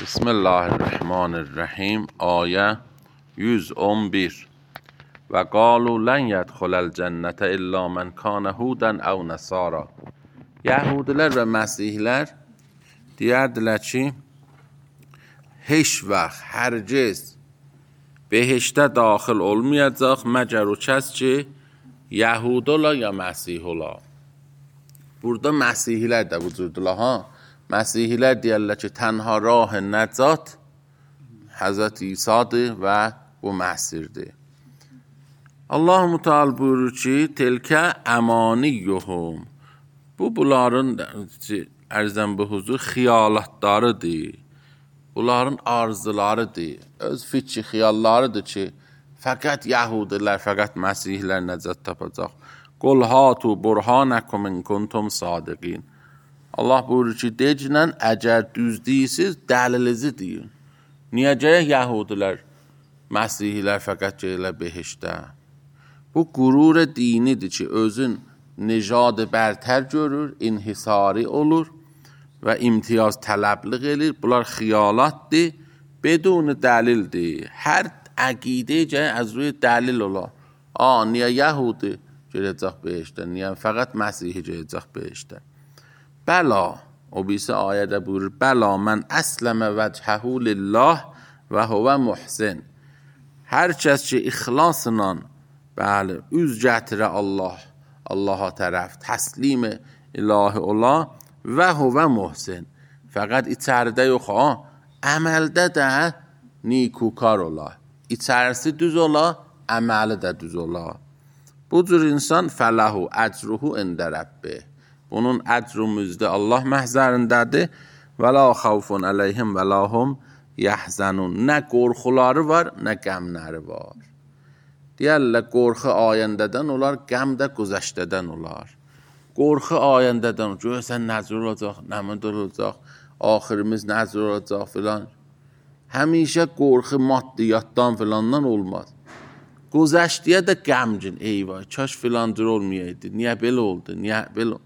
بسم الله الرحمن الرحیم. آیه 111. و قالوا لن يدخل الجنة الا من كان هودا او نصارا. Yəhudilər və Məsihlər deyərdilər ki, heç vaxt, hərgiz behiştə daxil olmayacaq məgər o kəs ki, Yəhud ola ya Məsih ola. Burada Məsihlər də vücuddular ha. Məsihlər deyərlər ki, tənha rah nəcat Həzrət İsa'dır və bu Məsihdir. Allah-u Teala buyurur ki, tilkə əmaniyyuhum. Bunların ərzən bu huzur xiyalatlarıdır. Bunların arzularıdır. Öz fikri xiyallarıdır ki, fəqət Yəhudilər, fəqət Məsihlər nəcat tapacaq. Qul hatu burhanakum in kuntum sadiqin. Allah buyurur ki, decinən, əgər düz deyilsiz, dəlilizi deyin. Niyə gəyək Yəhudilər, Məsihlər fəqət gəyirlər behişdə? Bu qurur dinidir ki, özün necadı bərtər görür, inhisari olur və imtiyaz tələbliq edir. Bunlar xiyalatdır, bedun dəlildir. Hər əqidə gəyə az ruy dəlil ola. Niyə Yəhudi gələcək behişdə, niyə fəqət Məsihi gələcək behişdə? Bəla, o birisi ayədə buyurur, bəla mən əsləmə vəchəhu lillah və huvə muhsin. Hər kəs ki, ixlasla, bəli, üz gətirə Allaha tərəf, təslim ilahi ola və huvə muhsin. Fəqət içəridə yox, əməldə də nikukar ola. İçərisi düz ola, əməli də düz ola. Bu cür insan fələhu əcruhu ində Rəbbi. Bunun əcrumuzda Allah məhzərindədir. Və la xavfun əleyhim və la hum yəhzənun. Nə qorxuları var, nə qəmləri var. Deyərlər, qorxu ayəndədən olar, qəm də güzəştədən olar. Qorxu ayəndədən, görsən nəzir olacaq, nəmədir olacaq, axirimiz nəzir olacaq filan. Həmişə qorxu maddiyatdan filandan olmaz. Güzəştiyə də qəmcin, eyvay, kaş filancır olmayaydı, niyə belə oldu, niyə belə oldu.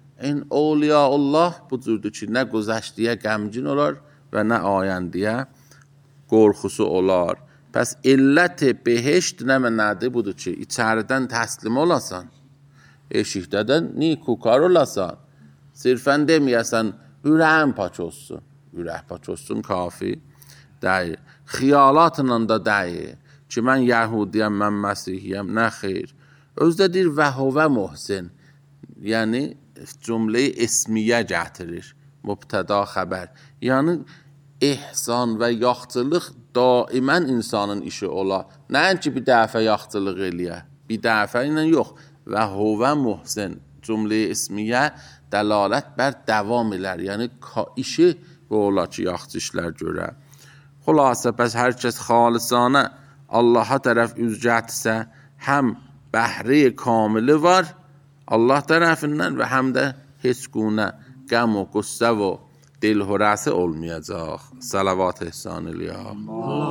Awliyaullah bu cürdür ki, nə güzəştiyə qəmcin olar və nə ayəndiyə qorxusu olar. Pəs illəti behişt nə mənədir budur ki, içəridən təslim olasan, eşikdədən nikukar olasan, sirfən deməyəsən, ürəyin paç olsun. Ürək paç olsun kafi deyir. Xiyalatla da deyir ki, mən Yəhudiyəm, mən Məsihiyəm, nə xeyr. Özdə deyir, və huvə muhsin. Yəni, cümləyi ismiyə gətirir, mübtəda xəbər. Yəni, ihsan və yaxçılıq daimən insanın işi ola. Nəinki bir dəfə yaxçılıq eləyə, bir dəfə ilə yox. Və huvə muhsin, cümləyi ismiyə dəlalət bər dəvam elər. Yəni, işi bu ola ki, yaxçı işlər görə. Xülasə, pəs hər kəs xalisanə Allaha tərəf üz gətirsə, həm bəhri kamili var Allah tərəfindən və həm də heç günə qəm və qüssə və dilhürəsi olmayacaq. Salavat ehsan eləyək.